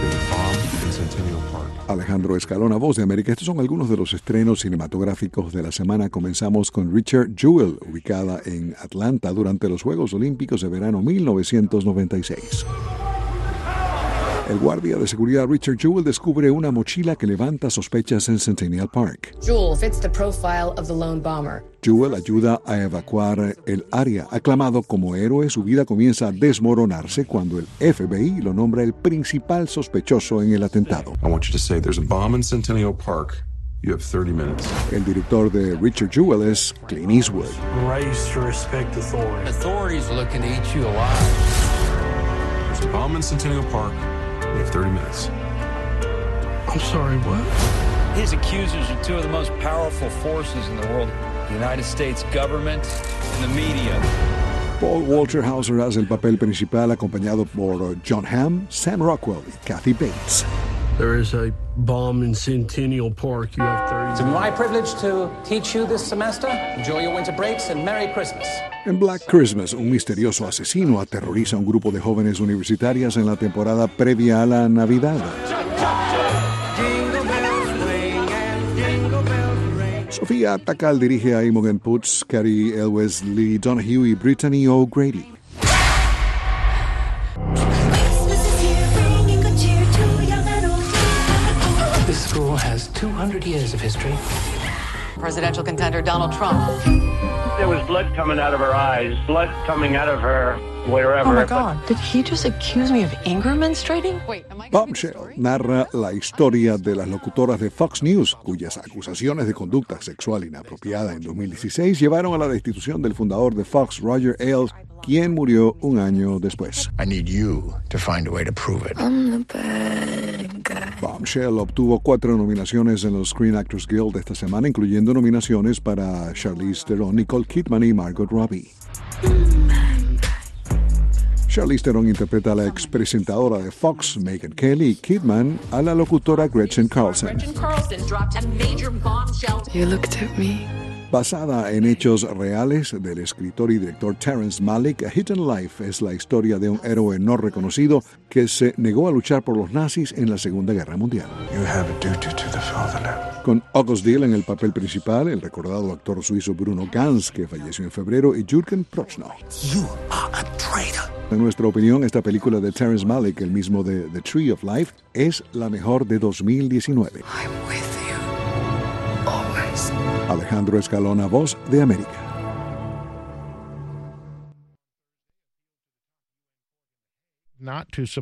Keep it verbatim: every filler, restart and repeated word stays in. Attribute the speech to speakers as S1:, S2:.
S1: bomb in Centennial Park.
S2: Alejandro Escalona, Voz de América. Estos son algunos de los estrenos cinematográficos de la semana. Comenzamos con Richard Jewell, ubicada en Atlanta durante los Juegos Olímpicos de verano mil novecientos noventa y seis. El guardia de seguridad Richard Jewell descubre una mochila que levanta sospechas en Centennial Park.
S3: Jewell fits the profile of the lone bomber.
S2: Jewell ayuda a evacuar el área. Aclamado como héroe, su vida comienza a desmoronarse cuando el F B I lo nombra el principal sospechoso en el atentado.
S1: I want you to say there's a bomb in Centennial Park. You have thirty minutes.
S2: El director de Richard Jewell es Clint Eastwood.
S4: Raised to respect authority.
S5: Authorities are looking to eat you alive.
S1: There's a bomb in Centennial Park. You have thirty minutes.
S4: I'm sorry, what?
S5: His accusers are two of the most powerful forces in the world. The United States government and the media.
S2: Paul Walter Hauser hace el papel principal acompañado por John Hamm, Sam Rockwell y Kathy Bates.
S4: There is a bomb in Centennial Park. You have thirty
S6: It's my privilege to teach you this semester. Enjoy your winter breaks and Merry Christmas.
S2: En Black Christmas, un misterioso asesino aterroriza a un grupo de jóvenes universitarias en la temporada previa a la Navidad. Sofía Takal dirige a Imogen Poots, Carrie Elwes, Lee Donahue y Brittany O'Grady.
S6: This school has two hundred years of history.
S3: Presidential contender Donald Trump.
S7: There was blood coming out of her eyes, blood coming out of her wherever.
S8: Oh my God, did he just accuse me of anger menstruating?
S3: Wait, am I
S2: Bombshell narra la historia de las locutoras de Fox News, cuyas acusaciones de conducta sexual inapropiada en dos mil dieciséis llevaron a la destitución del fundador de Fox, Roger Ailes, quien murió un año después.
S9: I need you to find a way to prove it.
S8: I'm the bad guy.
S2: Bombshell obtuvo cuatro nominaciones en los Screen Actors Guild esta semana, incluyendo nominaciones para Charlize Theron, Nicole Kidman y Margot Robbie. Charlize Theron interpreta a la expresentadora de Fox, Megyn Kelly, y Kidman a la locutora Gretchen Carlson.
S8: You looked at me.
S2: Basada en hechos reales del escritor y director Terrence Malick, A Hidden Life es la historia de un héroe no reconocido que se negó a luchar por los nazis en la Segunda Guerra Mundial.
S1: You have a duty to the fatherland.
S2: Con August Diehl en el papel principal, el recordado actor suizo Bruno Ganz, que falleció en febrero, y Jürgen Prochnow.
S9: You are a traitor.
S2: En nuestra opinión, esta película de Terrence Malick, el mismo de The Tree of Life, es la mejor de dos mil diecinueve.
S8: I'm with you. Always.
S2: Alejandro Escalona, Voz de América.
S10: Not to